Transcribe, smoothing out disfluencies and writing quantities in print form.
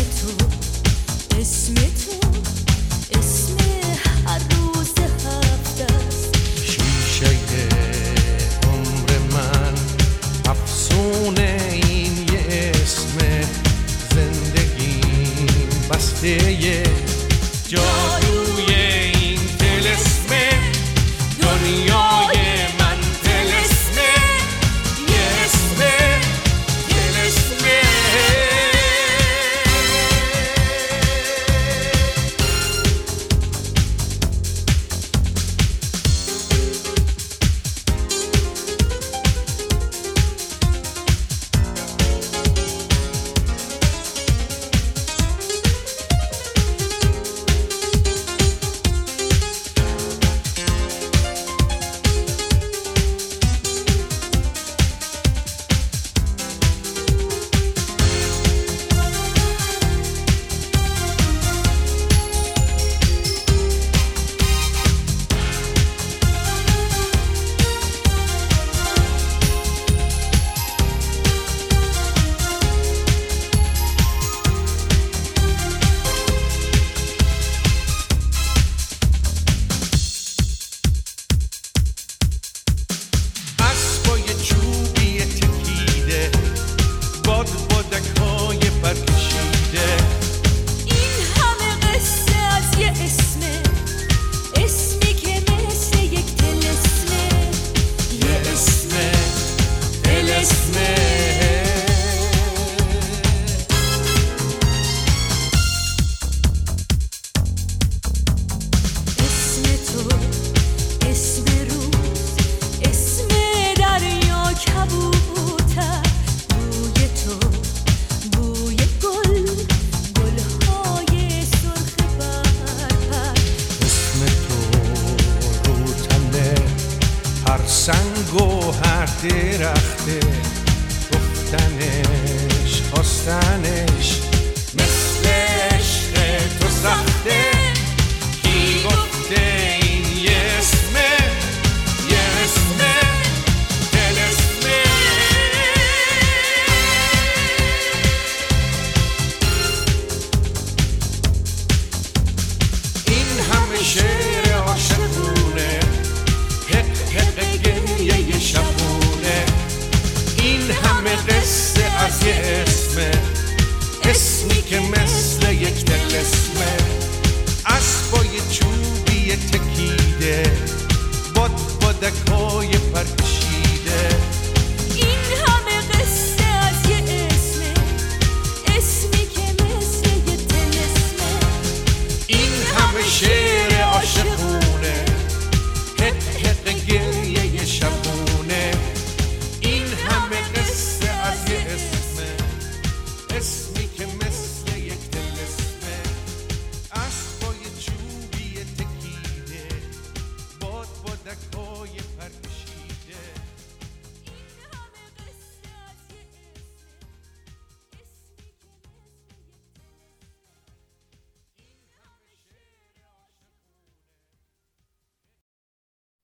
تو اسم هر روز هفته است. شیشه عمر من افسونه این یه اسم زندگیم بسته جادوی این طلسم دنیای من طلسم یه اسم طلسم. سنگ و هر درخته گفتنش خواستنش مثل عشق تو سخته. کی گفته این یه اسمه طلسمه. این همه شعر عاشقونه یه شبونه. این همه قصه از یه اسمی که مثل یک طلسمه. اسبای چوبی تکیده بادکای پر